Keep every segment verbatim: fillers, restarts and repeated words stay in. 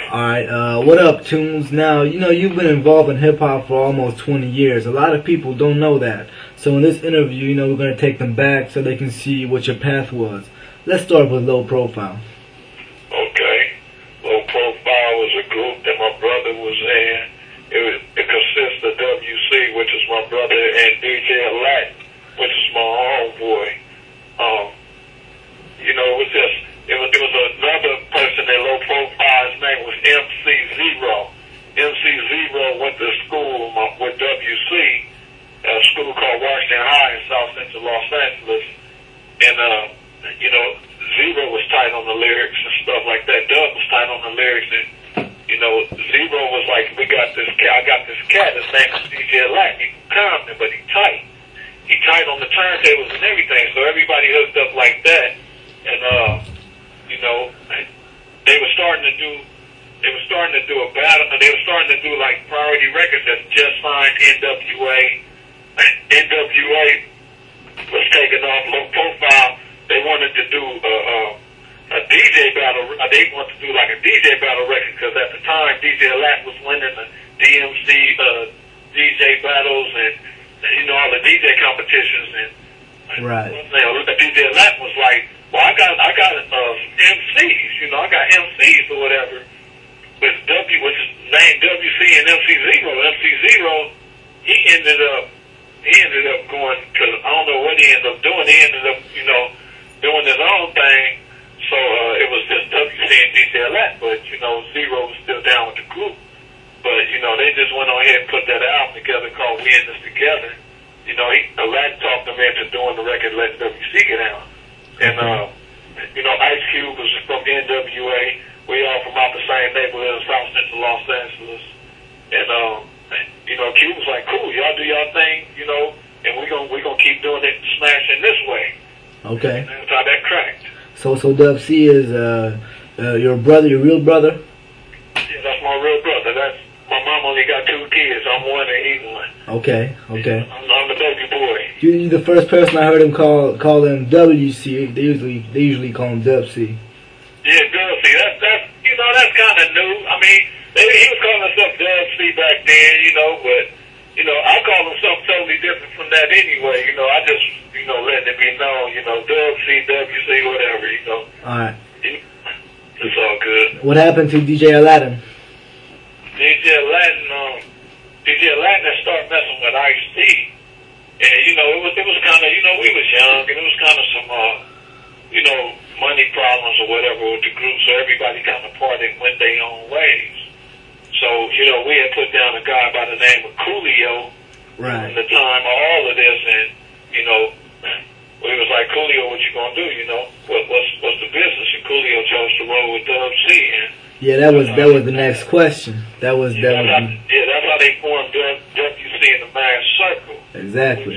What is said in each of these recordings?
Alright, uh, what up, Tunes? Now, you know, you've been involved in hip-hop for almost twenty years. A lot of people don't know that. So in this interview, you know, we're going to take them back so they can see what your path was. Let's start with Low Profile. Okay. Low Profile was a group that my brother was in. It, was, it consists of W C, which is my brother, and D J Alack, which is my homeboy. Um, you know, it was just... It was, it was another person in Low Profile. His name was M C Zero. M C Zero went to school with W C, a school called Washington High in South Central Los Angeles. And, uh, you know, Zero was tight on the lyrics and stuff like that. Doug was tight on the lyrics. And, you know, Zero was like, we got this cat. I got this cat. His name is D J Alack. He Compton, but he tight. He tight on the turntables and everything. So everybody hooked up like that. And, uh, you know, they were starting to do, they were starting to do a battle, they were starting to do like Priority Records that just signed N W A. N W A was taking off. Low Profile, they wanted to do a, a, a D J battle, they wanted to do like a D J battle record because at the time D J Alack was winning the D M C uh, D J battles and, you know, all the D J competitions. And right. You know, D J Alack was like, well, I got I got uh, M Cs, you know, I got M Cs or whatever with W, which is named W C and M C Zero. M C Zero, he ended up he ended up going to, I don't know what he ended up doing. He ended up, you know, doing his own thing. So uh, it was just W C and D J Alack, but you know, Zero was still down with the group. But you know, they just went on ahead and put that album together called We In This Together. You know, he Alack talked them into doing the record Let W C Get Out. And, uh, you know, Ice Cube was from N W A. We all from out the same neighborhood in South Central Los Angeles. And, um, you know, Cube was like, cool, y'all do y'all thing, you know, and we're going we gonna keep doing it, smashing this way. Okay. And that's how that cracked. So, so W C is, uh, uh, your brother, your real brother? Yeah, that's my real brother. That's, my mom only got two kids. I'm one and he's one. Okay, okay. I'm, I'm the baby boy. You, you're the first person I heard him call call him W C. They usually they usually call him W C. Yeah, W C. That's that's you know that's kind of new. I mean, they, he was calling himself W C back then, you know, but you know I call him something totally different from that anyway. You know, I just you know letting it be known, you know, W C, W C, whatever, you know. All right. It's all good. What happened to D J Aladdin? D J Aladdin, um, D J Aladdin started messing with Ice-T. And, you know, it was, it was kind of, you know, we was young, and it was kind of some, uh, you know, money problems or whatever with the group, so everybody kind of parted and went their own ways. So, you know, we had put down a guy by the name of Coolio right. at the time of all of this, and, you know, we was like, Coolio, what you gonna do, you know? What, what's, what's the business? And Coolio chose to roll with W C, and yeah, that was that was the next question. That was yeah, that that's was. How, yeah, that's how they formed W C in the Mad Circle. Exactly.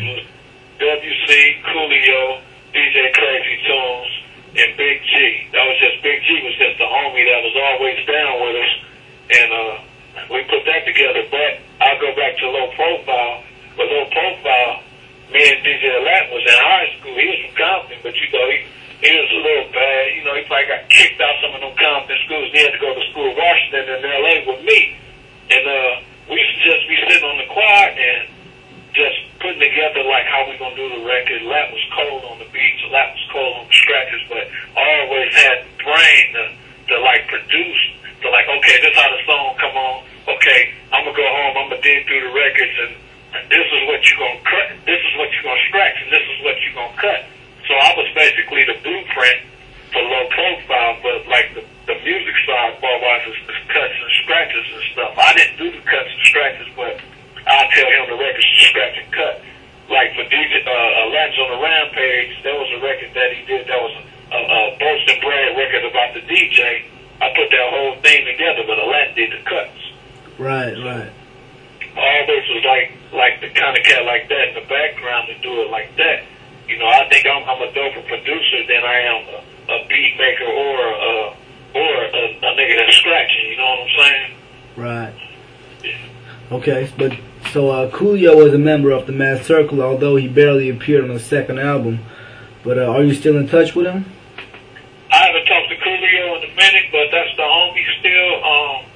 W C, Coolio, D J Crazy Tunes, and Big G. That was just Big G was just the homie that was always down with us, and uh, we put that together. But I'll go back to Low Profile. But Low Profile, me and D J Alack was in high school. He was from Compton, but you know he. He was a little bad, you know, he probably got kicked out some of them Compton schools. He had to go to school in Washington and L A with me. And uh, we used to just be sitting on the quad and just putting together, like, how we going to do the record. Lap was cold on the beats, Lap was cold on the scratches, but I always had the brain to, to, like, produce, to, like, okay, this is how the song come on. Okay, I'm going to go home, I'm going to dig through the records, and this is what you're going to cut, this is what you're going to scratch, and this is what you're going to cut. So I was basically the blueprint for Low Profile, but like the, the music side, bar-wise, is, is cuts and scratches and stuff. I didn't do the cuts and scratches, but I'll tell him the records to scratch and cut. Like for D J, uh, Aladdin's on the Rampage, there was a record that he did that was a, a Boast and Brad record about the D J. I put that whole thing together, but Aladdin did the cuts. Right, right. All this was like, like the kind of cat like that in the background to do it like that. You know, I think I'm, I'm a doper producer than I am a, a beat maker or a, or a, a nigga that's scratching. You know what I'm saying? Right. Yeah. Okay, but so uh, Coolio was a member of the Mad Circle, although he barely appeared on the second album. But uh, are you still in touch with him? I haven't talked to Coolio in a minute, but that's the homie still. Um,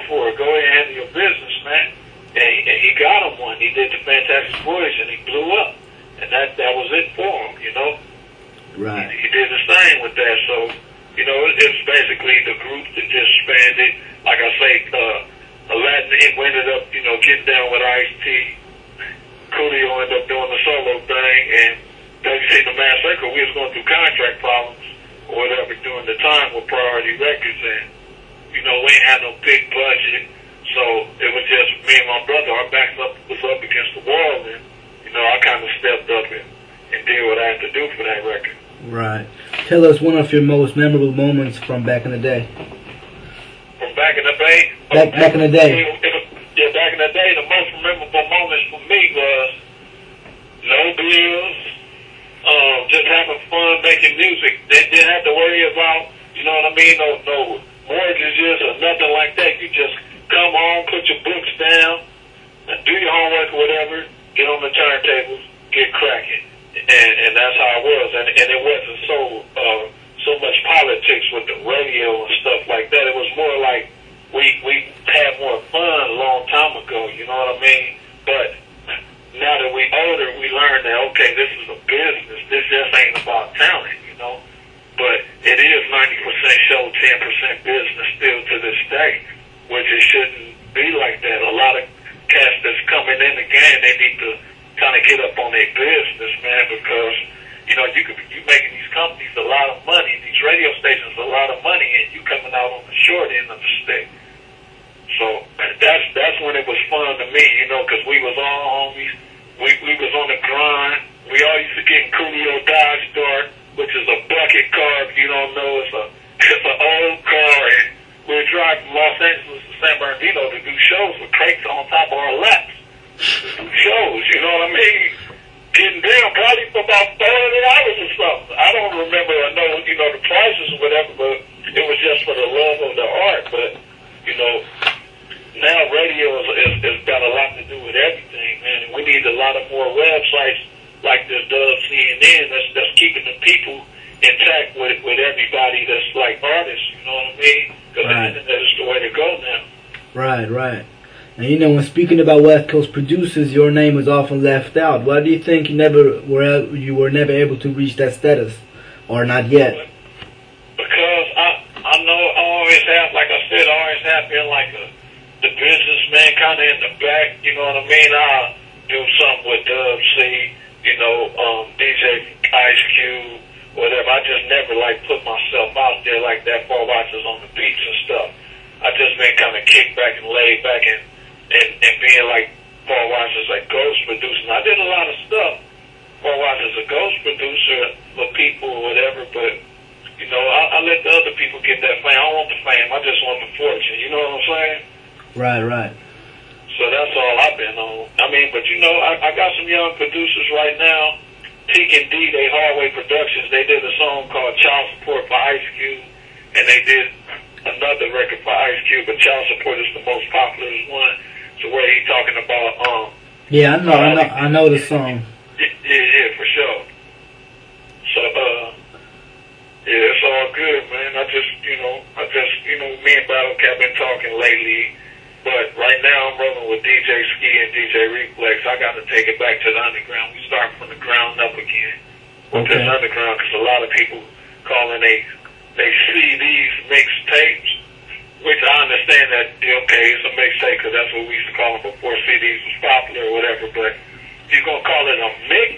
for it. Go ahead and handle your business, man. And he, and he got him one. He did the Fantastic Voyage, and he blew up. And that that was it for him, you know. Right. He, he did the same with that. So, you know, it, it's basically the group that just expanded. Like I say, uh, Aladdin ended up, you know, getting down with Ice-T. Coolio ended up doing the solo thing, and W C the Mad Circle, we was going through contract problems or whatever during the time with Priority Records, and, you know, we ain't had no big budget, so it was just me and my brother. Our backs up was up against the wall, and, you know, I kind of stepped up and, and did what I had to do for that record. Right. Tell us one of your most memorable moments from back in the day. From back in the day? Back, back in the day. Yeah, back in the day, the most memorable moments for me was no bills, um, just having fun making music. They didn't have to worry about, you know what I mean, no, no mortgages or nothing like that. You just come home, put your books down, and do your homework or whatever, get on the turntables, get cracking. And, and that's how it was. And, and it wasn't so uh, so much politics with the radio and stuff like that. It was more like we we had more fun a long time ago, you know what I mean? But now that we older, we learned that, okay, this is a business. This just ain't about talent, you know? But it is ninety percent show, ten percent business still to this day, which it shouldn't be like that. A lot of cats that's coming in again, they need to kind of get up on their business, man, because, you know, you could be you making these companies a lot of money, these radio stations a lot of money, and you coming out on the short end of the stick. So that's that's when it was fun to me, you know, because we was all homies. We we was on the grind. We all used to get in Coolio Dodge Dart, which is a bucket car. If you don't know, it's a it's an old car, and we'd drive from Los Angeles to San Bernardino to do shows with crates on top of our laps. To do shows, you know what I mean? Getting down probably for about four hundred dollars or something. I don't remember. I know, you know, the prices or whatever, but it was just for the love of the art. But you know, now radio is, is, is got a lot to do with everything, man. And we need a lot of more websites like this does C N N that's, that's keeping the people intact with with everybody that's like artists, you know what I mean? Because right. The internet is the way to go now. Right, right. And you know, when speaking about West Coast producers, your name was often left out. Why do you think you never were you were never able to reach that status, or not yet? Because I I know I always have, like I said, I always have been like a the businessman kind of in the back. You know what I mean? I'll do something with Dub C, you know, um, D J Ice Cube, whatever. I just never like put myself out there like that. Four Watches on the beats and stuff. I just been kind of kicked back and laid back and. And, and being like Paul Watts as a ghost producer. I did a lot of stuff. Paul Watts as a ghost producer for people or whatever, but, you know, I, I let the other people get that fame. I don't want the fame. I just want the fortune. You know what I'm saying? Right, right. So that's all I've been on. I mean, but, you know, I, I got some young producers right now. Teak and D, they Hardway Productions. They did a song called Child Support for Ice Cube, and they did another record for Ice Cube, but Child Support is the most popular one. So where he talking about, um... Yeah, I know, uh, I know, I know the song. Yeah, yeah, yeah, for sure. So, uh, yeah, it's all good, man. I just, you know, I just, you know, me and Battle Cat been talking lately, but right now I'm rolling with D J Ski and D J Reflex. I got to take it back to the underground. We start from the ground up again with okay. this underground, because a lot of people calling they, they C Ds mixtapes. Which I understand that, okay, it's a mixtape because that's what we used to call them before C Ds was popular or whatever, but if you're going to call it a mix,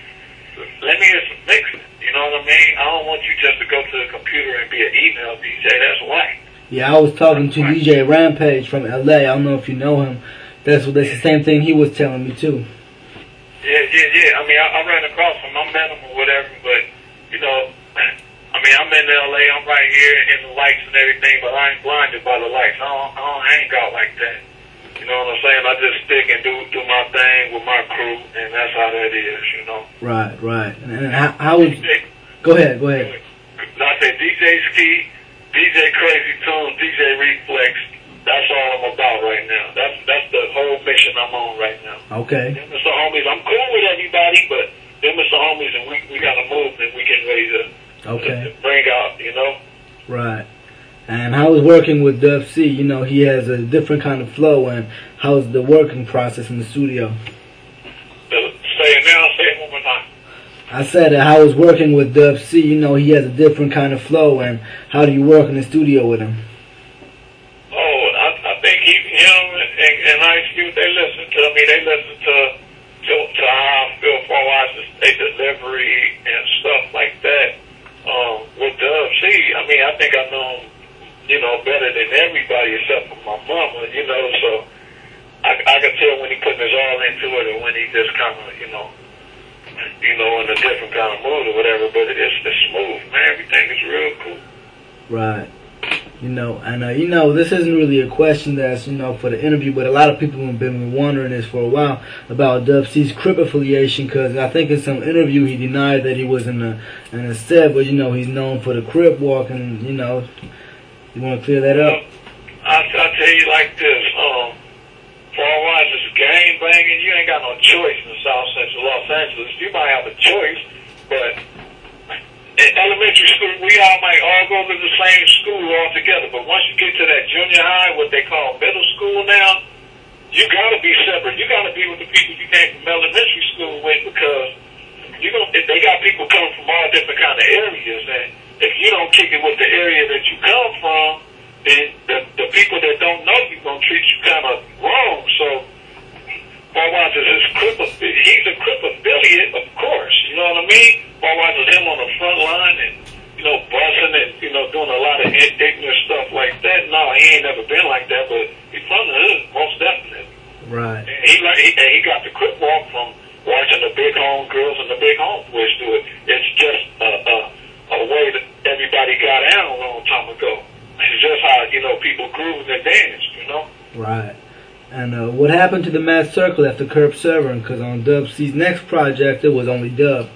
let me hear some mixing, you know what I mean? I don't want you just to go to the computer and be an email D J, that's whack. Yeah, I was talking to D J Rampage from L A, I don't know if you know him, that's, that's the same thing he was telling me too. Yeah, yeah, yeah, I mean, I, I ran across him, I met him or whatever, but, you know, I mean, I'm in L A, I'm right here in the lights and everything, but I ain't blinded by the lights. I don't, I don't hang out like that. You know what I'm saying? I just stick and do do my thing with my crew, and that's how that is, you know? Right, right. And how, how was... Go ahead, go ahead. I said D J Ski, D J Crazy Tunes, D J Reflex, that's all I'm about right now. That's that's the whole mission I'm on right now. Okay. Them is the homies. I'm cool with everybody, but them is the homies, and we, we got a movement we getting ready to... Okay. Bring out, you know? Right. And how is working with Dub C? You know, he has a different kind of flow, and how's the working process in the studio? Say it now, say it one more time. I said that how is working with Dub C? You know, he has a different kind of flow, and how do you work in the studio with him? Oh, I, I think he, him and, and Ice Cube, they listen to me. They listen to to, to how I feel for watches, their delivery and stuff like that. Um, with Dub C, I mean, I think I know him, you know, better than everybody except for my mama, you know, so I, I can tell when he putting his all into it and when he just kind of, you know, you know, in a different kind of mood or whatever, but it's, it's smooth, man. Everything is real cool. Right. You know, and uh, you know, this isn't really a question that's, you know, for the interview, but a lot of people have been wondering this for a while about Dub C's Crip affiliation, because I think in some interview he denied that he was in a, in a set, but, you know, he's known for the Crip walk, and, you know, you want to clear that up? I'll, I'll tell you like this, um, for all wise it's gang banging, you ain't got no choice in the South Central Los Angeles. You might have a choice, but in elementary school, we all might all go to the same school all together, but once you get to that junior high, what they call middle school now, you gotta be separate. You gotta be with the people you came from elementary school with, because you don't, if they got people coming from all different kind of areas, and if you don't kick it with the area that you come from, then the, the people that don't know you gonna treat you kind of wrong. So, Paul Watts is his Crip, he's a Crip affiliate, of course. You know what I mean? Paul Watts is him on the front line and, you know, busting and, you know, doing a lot of ignorant stuff like that. No, he ain't never been like that, but he's from the hood, most definitely. Right. And he, like, he, and he got the Crip walk from watching the big home girls and the big home boys do it. It's just a, a, a way that everybody got out a long time ago. It's just how, you know, people groove and dance, you know? Right. And uh, what happened to the Mad Circle after Curb Severing? Because on Dub C's next project, it was only Dub.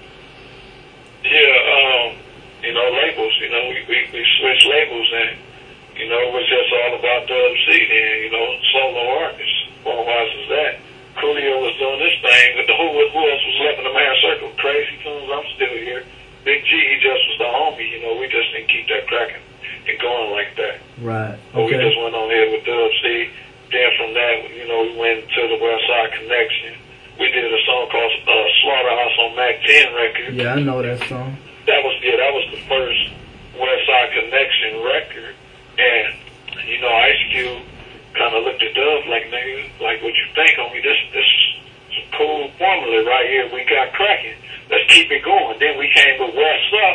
Yeah, um, you know, labels, you know, we, we, we switched labels, and, you know, it was just all about Dub C then, you know, solo artists. What was is that? Coolio was doing this thing, but the who, who else was left in the Mad Circle? Crazy Tunes, I'm still here. Big G, he just was the homie, you know, we just didn't keep that cracking and going like that. Right. Okay. But we just went on here with Dub C. Then from that, you know, we went to the West Side Connection. We did a song called uh, Slaughterhouse on Mac ten record. Yeah, I know that song. That was, yeah, that was the first West Side Connection record. And, you know, Ice Cube kind of looked at Dub like, nigga, like, what you think on me? This, this is a cool formula right here. We got cracking. Let's keep it going. Then we came with West Up.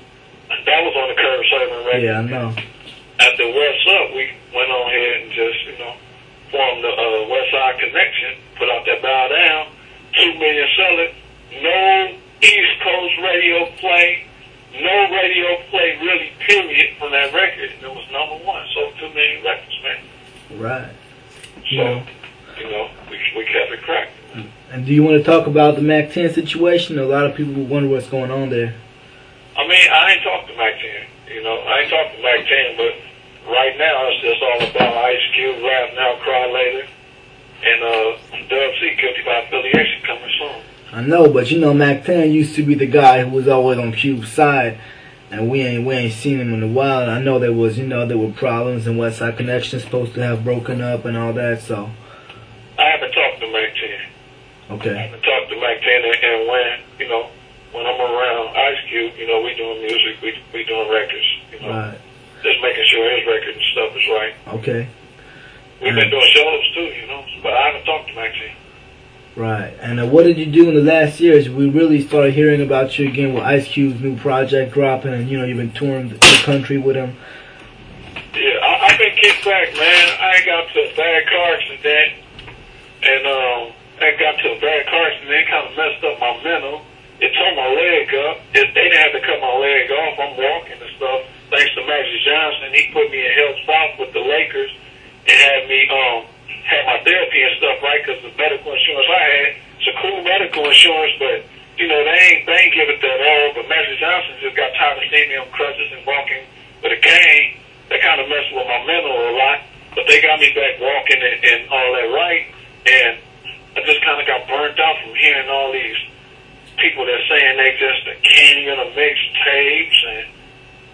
That was on the Curb Severing record. Yeah, I know. After West Up, we went on here and just, you know, formed the uh, West Side Connection, put out that Bow Down, two million seller, no East Coast radio play, no radio play really, period, from that record. It was number one, sold two million records, man. Right. So, Yeah. you know, we, we kept it cracked. And do you want to talk about the Mac ten situation? A lot of people wonder what's going on there. I mean, I ain't talked to Mac ten, you know, I ain't talked to Mac ten, but right now, it's just all about Ice Cube, Laugh Now, Cry Later, and uh, Dub C, Guilty by Affiliation, coming soon. I know, but you know, Mac ten used to be the guy who was always on Cube's side, and we ain't we ain't seen him in a while. And I know there was, you know, there were problems, and West Side Connection supposed to have broken up and all that. So I haven't talked to Mac ten. okay. I haven't talked to Mac ten, and, and when you know when I'm around Ice Cube, you know, we doing music, we we doing records, you know. Right. Just making sure his record and stuff is right. Okay. We've been doing shows too, you know, but I haven't talked to Mac ten. Right. And uh, what did you do in the last years? We really started hearing about you again with Ice Cube's new project dropping, and you know, you've been touring the country with him. Yeah, I, I've been kicked back, man. I got to a bad car accident, and um, I got to a bad car accident. It kind of messed up my mental. It tore my leg up. It, they didn't have to cut my leg off. I'm walking and stuff. Thanks to Magic Johnson, he put me in Health South with the Lakers and had me um had my therapy and stuff right, because the medical insurance I had, it's a cool medical insurance, but you know they ain't they ain't give it that all. But Magic Johnson just got tired of seeing me on crutches and walking with a cane. That kind of messed with my mental a lot. But they got me back walking and, and all that right, and I just kind of got burnt out from hearing all these people that saying they just a king of the mixtapes and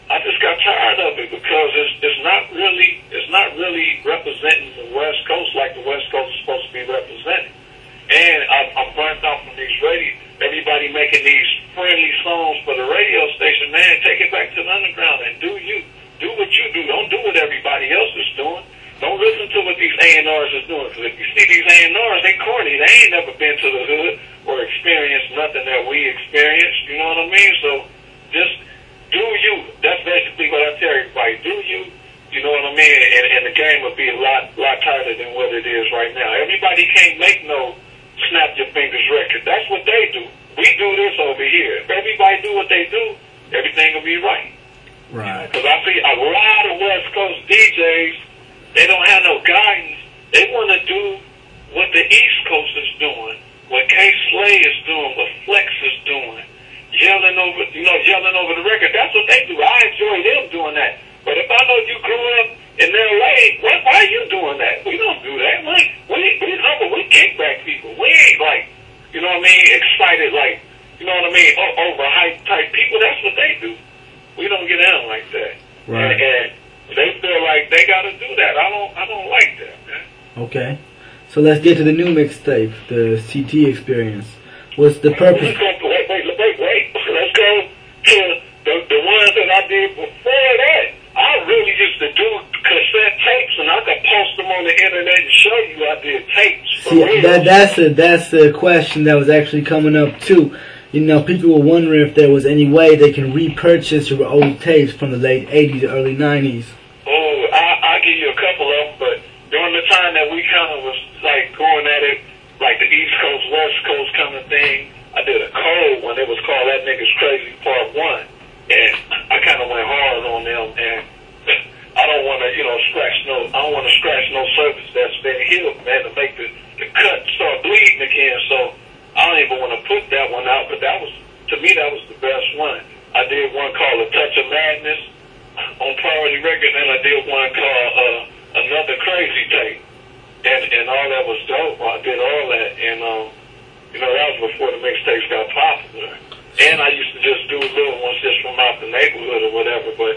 I just got tired of it because it's it's not really it's not really representing the West Coast like the West Coast is supposed to be represented. And I'm, I'm burnt out from these radio. Everybody making these friendly songs for the radio station. Man, take it back to the underground and do you do what you do. Don't do what everybody else is doing. Don't listen to what these A and Rs is doing. Because if you see these A and Rs, they corny. They ain't never been to the hood or experienced nothing that we experienced. You know what I mean? So just do you. That's basically what I tell everybody. Do you. You know what I mean? And, and the game will be a lot, lot tighter than what it is right now. Everybody can't make no snap your fingers record. That's what they do. We do this over here. If everybody do what they do, everything will be right. Right. Because I see a lot of West Coast D Js, they don't have no guidance. They want to do what the East Coast is doing, what K Slay is doing, what Flex is doing, yelling over, you know, yelling over the record. That's what they do. I enjoy them doing that. But if I know you grew up in L A, why, why are you doing that? We don't do that. We, we, we humble. We kickback people. We ain't like, you know what I mean, excited like, you know what I mean, o- overhyped type people. That's what they do. We don't get down like that. Right. And, and they feel like they got to do that. I don't. I don't like that, man. Okay. So let's get to the new mixtape, the C T Experience. What's the purpose? Let's go, wait, wait, wait, wait. Let's go to the, the ones that I did before that. I really used to do cassette tapes, and I could post them on the internet and show you I did tapes. See, that, that's a that's a question that was actually coming up too. You know, people were wondering if there was any way they can repurchase your old tapes from the late eighties or early nineties. Oh, I, I'll give you a couple of them, but during the time that we kind of was like going at it, like the East Coast, West Coast kind of thing, I did a cold one. It was called That Nigga's Crazy Part One, and I kind of went hard on them. And I don't want to, you know, scratch no. I don't want to scratch no surface that's been healed, man, to make the the cut start bleeding again. So I don't even want to put that one out, but that was, to me, that was the best one. I did one called A Touch of Madness on Priority Records, and I did one called uh, Another Crazy Tape, and and all that was dope. I did all that, and um, you know, that was before the mixtapes got popular. And I used to just do little ones just from out the neighborhood or whatever, but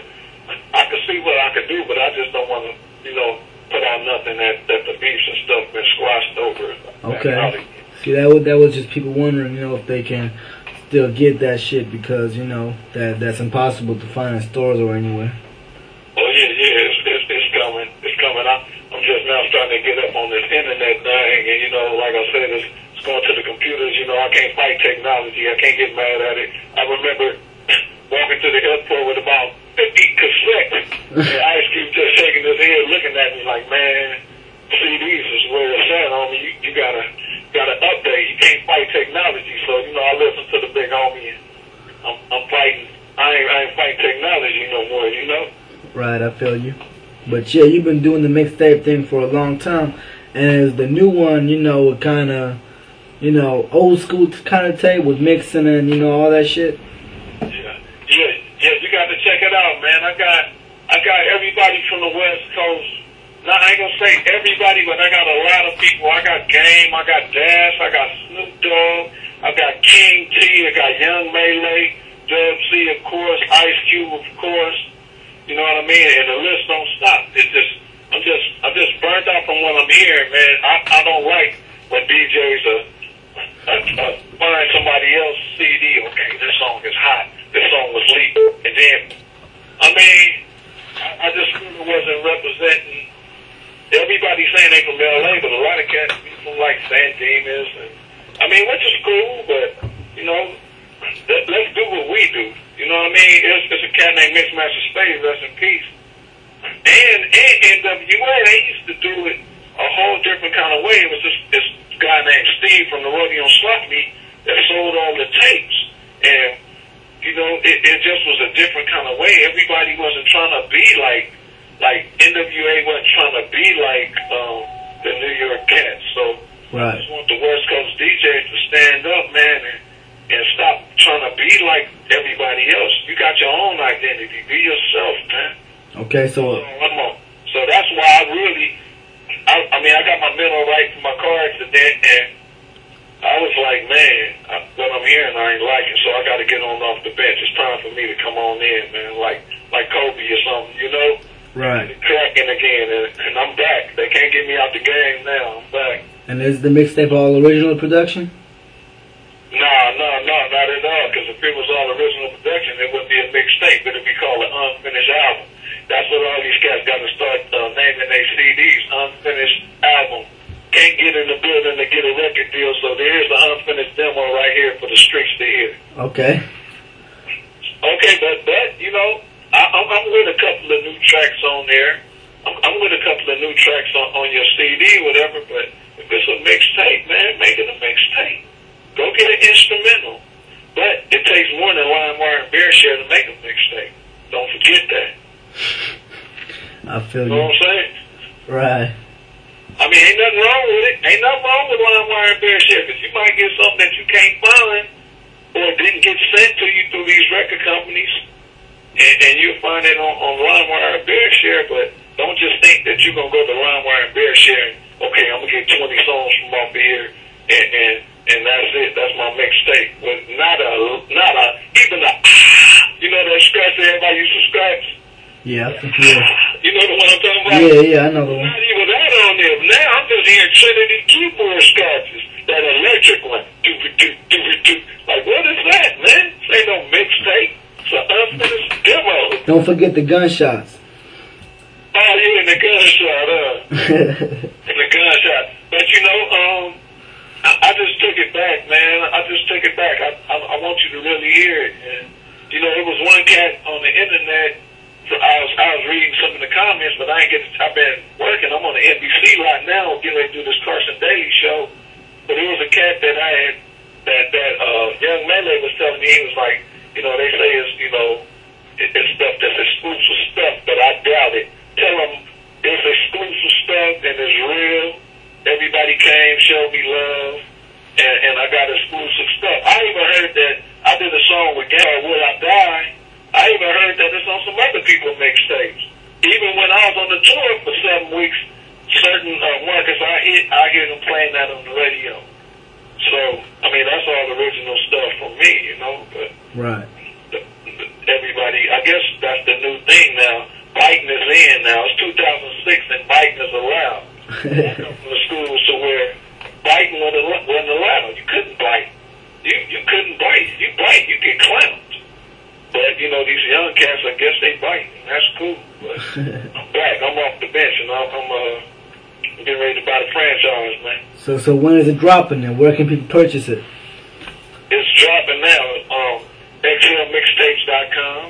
I could see what I could do, but I just don't want to, you know, put out nothing that, that the beefs and stuff been squashed over. Okay. See, that was, that was just people wondering, you know, if they can still get that shit because, you know, that that's impossible to find in stores or anywhere. Oh, yeah, yeah, it's, it's, it's coming. It's coming. I, I'm just now starting to get up on this internet thing, and, you know, like I said, it's, it's going to the computers. You know, I can't fight technology. I can't get mad at it. I remember walking to the airport with about fifty cassettes, and Ice Cube just shaking his head, looking at me like, man, C Ds is where it's at, homie. You, you gotta, gotta update. You can't fight technology. So, you know, I listen to the big homie, and I'm, I'm fighting. I ain't, I ain't fighting technology no more, you know? Right, I feel you. But yeah, you've been doing the mixtape thing for a long time, and the new one, you know, kind of, you know, old school kind of tape with mixing and, you know, all that shit. Yeah, yeah, yeah. You got to check it out, man. I got, I got everybody from the West Coast. Now I ain't gonna say everybody, but I got a lot of people. I got Game, I got Dash, I got Snoop Dogg, I got King T, I got Young Melee, Dub C, of course, Ice Cube, of course. You know what I mean? And the list don't stop. It's just, I'm just, I'm just burnt out from what I'm hearing, man. I, I don't like when D Js are, uh, uh, find somebody else's C D. Okay, this song is hot. This song was leaked, and then, I mean, I, I just really wasn't representing. Everybody's saying they from L A, but a lot of cats be from like San Dimas, and I mean, which is cool, but you know, let, let's do what we do. You know what I mean? It's, it's a cat named Mixmaster Spade, rest in peace. And and N W A, they used to do it a whole different kind of way. It was this, this guy named Steve from the Rodeo Slot Meet that sold all the tapes, and you know, it, it just was a different kind of way. Everybody wasn't trying to be like. Like, N W A wasn't trying to be like um, the New York Cats. So, right. I just want the West Coast D Js to stand up, man, and, and stop trying to be like everybody else. You got your own identity. Be yourself, man. Okay, so... So, I'm on. So that's why I really... I, I mean, I got my mental right for my car accident, and I was like, man, I, what I'm hearing I ain't liking, so I got to get on off the bench. It's time for me to come on in, man. Like... like Kobe or something, you know? Right. Cracking again, and, and I'm back. They can't get me out the game now. I'm back. And is the mixtape all original production? Nah, no, no, not at all. Because if it was all original production, it wouldn't be a mixtape. It'd be called an unfinished album. That's what all these cats got to start uh, naming their C Ds. Unfinished album. Can't get in the building to get a record deal, so there's an unfinished demo right here for the streets to hear. Okay. Okay, but but you know, I, I'm, I'm with a couple of new tracks on there. I'm, I'm with a couple of new tracks on, on your C D, whatever. But if it's a mixtape, man, make it a mixtape. Go get an instrumental. But it takes more than LimeWire and Bearshare to make a mixtape. Don't forget that. I feel you. You know what I'm saying? Right. I mean, ain't nothing wrong with it. Ain't nothing wrong with LimeWire and Bearshare, because you might get something that you can't find or didn't get sent to you through these record companies, and, and you'll find it on, on LimeWire and Bearshare. But don't just think that you're going to go to LimeWire and Bearshare and, okay, I'm going to get twenty songs from off here, and, and, and that's it. That's my mixtape. But not a, not a, even a, you know that scratch that everybody used to scratch? Yeah, I think yeah. You know the one I'm talking about? Yeah, yeah, I know the one. Not even that on there. Now I'm just hearing Trinity keyboard scratches. That electric one. Do-do-do-do-do. Like, what is that, man? This ain't no mixtape. It's an unfinished demo. Don't forget the gunshots. Oh, yeah, and the gunshot, uh. and the gunshot. But, you know, um, I, I just took it back, man. I just took it back. I, I, I want you to really hear it. And, you know, it was one cat on the internet. So I was I was reading some of the comments, but I ain't get. I've been working. I'm on the N B C lot now, getting ready to do this Carson Daly show. But it was a cat that I had that that uh, young Melee was telling me. He was like, you know, they say it's you know it, it's stuff that's exclusive stuff, but I doubt it. Tell them it's exclusive stuff and it's real. Everybody came, showed me love, and, and I got exclusive stuff. I even heard that I did a song with Gary, Will I Die? I even heard that it's on some other people's mixtapes. Even when I was on the tour for seven weeks, certain uh, markets, I hear, I hear them playing that on the radio. So, I mean, that's all original stuff from me, you know. But right. The, the, everybody, I guess that's the new thing now. Biting is in now. It's two thousand six and biting is allowed. I come from the schools to where biting wasn't allowed. You couldn't bite. You, you couldn't bite. You bite, you get clowned. But, you know, these young cats, I guess they bite. That's cool. But I'm back. I'm off the bench, and I'm, I'm uh, getting ready to buy the franchise, man. So so when is it dropping, and where can people purchase it? It's dropping now. Um, X L mixtapes dot com.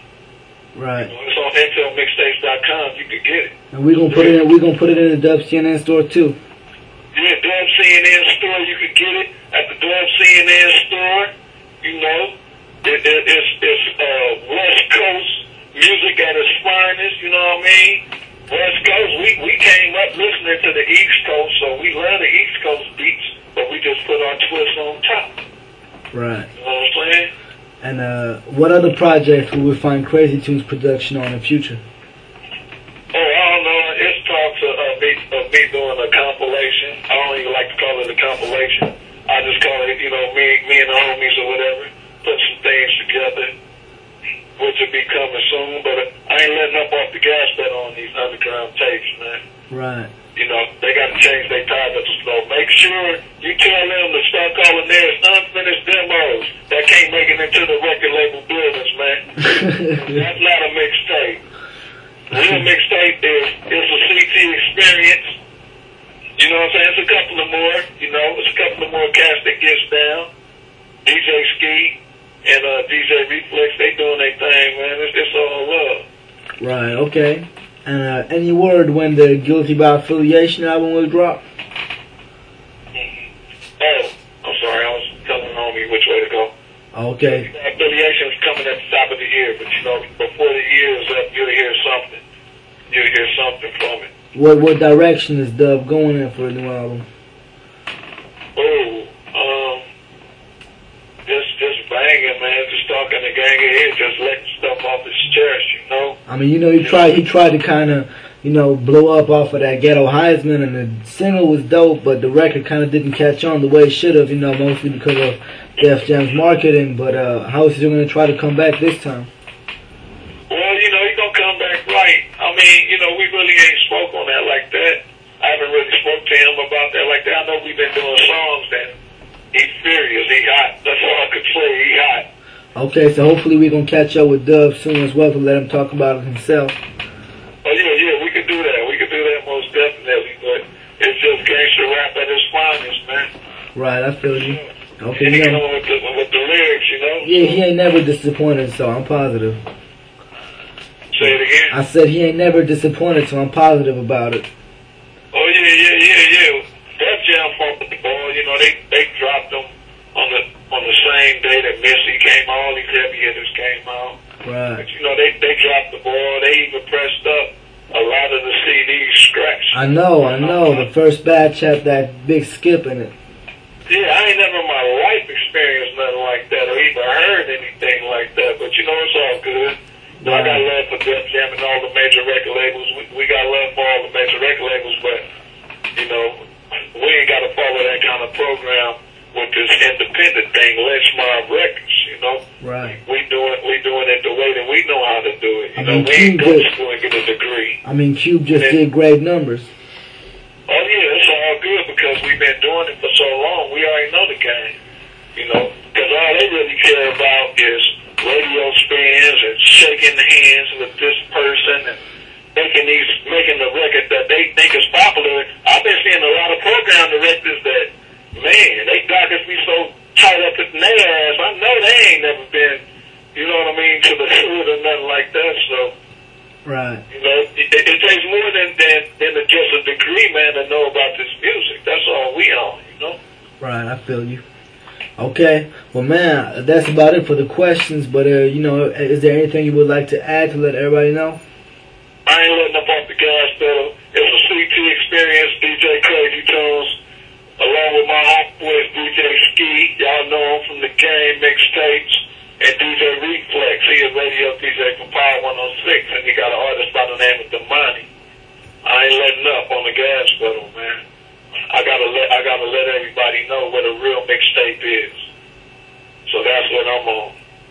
Right. You know, it's on X L mixtapes dot com. You can get it. And we're gonna put it in. We're gonna put it in the Dub C N N store too. Yeah, Dub C N N store. You can get it at the Dub C N N store. You know. It, it, it's it's uh, West Coast music at its finest, you know what I mean? West Coast, we, we came up listening to the East Coast, so we love the East Coast beats, but we just put our twist on top. Right. You know what I'm saying? And uh, what other projects will we find Crazy Tunes production on in future? Oh, I don't know. It's talks of, of, me, of me doing a compilation. I don't even like to call it a compilation. I just call it, you know, me, me and the homies or whatever. Put some things together, which will be coming soon, but I ain't letting up off the gas pedal on these underground tapes, man. Right. You know, they got to change their titles. So make sure you tell them to start calling theirs unfinished demos that can't make it into the record label business, man. That's not a mixtape. Real mixtape is, is a C T experience. You know what I'm saying? It's a couple of more, you know, it's a couple of more cats that gets down. D J Ski and uh, D J Reflex, they doing their thing, man. It's, it's all love. Right, okay. And uh, any word when the Guilty by Affiliation album will drop? Mm-hmm. Oh, I'm sorry. I was telling homie which way to go. Okay. Affiliation is coming at the top of the year, but you know, before the year is up, you'll hear something. You'll hear something from it. What what direction is Dub going in for the new album? Oh, um, just just banging, man. Just talking to gang ahead, just letting stuff off his chest, you know. I mean, you know, he tried he tried to kind of, you know, blow up off of that Ghetto Heisman, and the single was dope, but the record kind of didn't catch on the way it should have, you know, mostly because of Def Jam's marketing. But uh, how is he going to try to come back this time? Well, you know, to him about that like that. I know we've been doing songs that he's furious, he hot. That's all I could say, he hot. Okay, so hopefully we're going to catch up with Dub soon as well to let him talk about it himself. Oh, yeah, yeah, we could do that. We could do that most definitely, but it's just gangster rap at its finest, man. Right, I feel you. Okay, and you know. with the, with the lyrics, you know? Yeah, he ain't never disappointed, so I'm positive. Say it again? I said he ain't never disappointed, so I'm positive about it. Oh, yeah, yeah, yeah, yeah. That Jam fought with the ball, you know, they, they dropped them on the on the same day that Missy came out, all these heavy hitters came out. Right. But, you know, they, they dropped the ball. They even pressed up a lot of the C Ds scratched. I know, I know. The first batch had that big skip in it. Yeah, I ain't never in my life experienced nothing like that or even heard anything like that. But, you know, it's all good. Right. I got love for Def Jam and all the major record labels. We, we got love for all the major record labels, but, you know, we ain't got to follow that kind of program with this independent thing, Lynch Mob Records, you know? Right. We doing we doing it the way that we know how to do it. You I know, mean, we ain't Cube going did, to school and get a degree. I mean, Cube just and, did great numbers. Oh, yeah, it's all good because we've been doing it for so long. We already know the game, you know? Because all they really care about is radio spins and shaking hands with this person and making these making the record that they think is popular. I've been seeing a lot of program directors that, man, they doctors be so tied up in their ass. I know they ain't never been, you know what I mean, to the hood or nothing like that. So, right. You know, it, it takes more than, than than just a degree, man, to know about this music. That's all we on, you know. Right, I feel you. Okay, well, man, that's about it for the questions. But uh, you know, is there anything you would like to add to let everybody know? I ain't letting up off the gas pedal. It's a C T experience. D J Crazy Tunes, along with my homeboys D J Ski. Y'all know him from the Game Mixtapes, and D J Reflex. He is radio D J for Power one oh six, and he got an artist by the name of Damani. I ain't letting up on the gas pedal, man. I gotta let I gotta let everybody know what a real mixtape is. So that's what I'm on.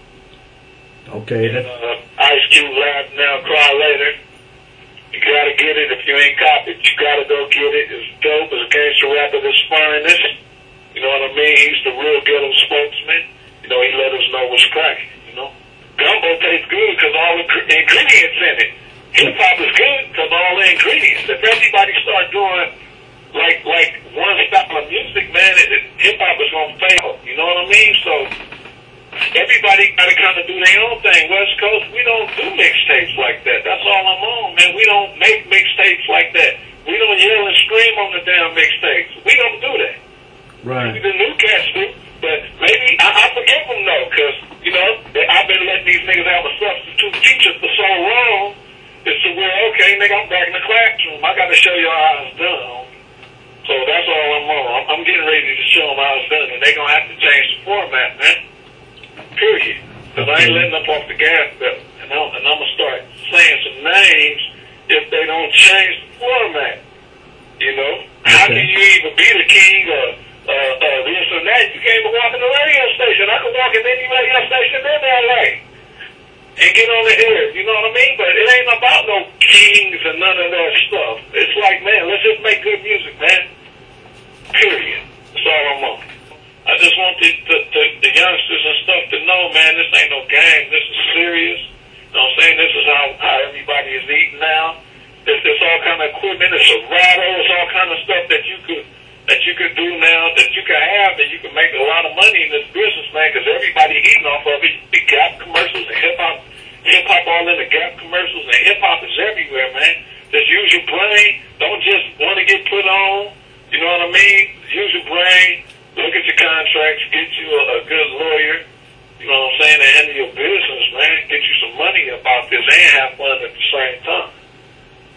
Okay. And, uh, Ice Cube Laugh Now, Cry Later. You gotta get it if you ain't copied. You gotta go get it. It's dope. It's gangster rap at its finest. You know what I mean? He's the real ghetto spokesman. You know, he let us know what's cracking, you know? Gumbo tastes good because all the ingredients in it. Hip-hop is good because all the ingredients. If everybody start doing like like one style of music, man, it, it, hip-hop is going to fail. You know what I mean? So everybody got to kind of do their own thing. West Coast, we don't do mixtapes like that. That's all I'm on, man. We don't make mixtapes like that. We don't yell and scream on the damn mixtapes. We don't do that. Right. The new cats do, but maybe I, I forgive them though, because you know they, I've been letting these niggas have a substitute teacher for so long. It's to where okay, nigga, I'm back in the classroom. I got to show y'all how it's done. So that's all I'm on. I'm, I'm getting ready to show them how it's done, and they're gonna have to change the format, man. Period. Because I ain't letting up off the gas pedal, and I'm, and I'm gonna start saying some names if they don't change the format. You know, okay. How can you even be the king or uh, uh, this or that? You can't even walk in the radio station. I can walk in any radio station in L A and get on the air. You know what I mean? But it ain't about no kings and none of that stuff. It's like, man, let's just make good music, man. Period. That's all I'm on. I just want the, the, the, the youngsters and stuff to know, man, this ain't no game. This is serious. You know what I'm saying? This is how, how everybody is eating now. There's, there's all kind of equipment. It's a rattle. It's all kind of stuff that you could that you could do now, that you can have, that you can make a lot of money in this business, man, because everybody eating off of it. The Gap commercials and hip-hop, hip-hop all in the Gap commercials, and hip-hop is everywhere, man. Just use your brain. Don't just want to get put on. You know what I mean? Use your brain. Look at your contracts. Get you a, a good lawyer. You know what I'm saying? And handle your business, man. Get you some money about this and have fun at the same time.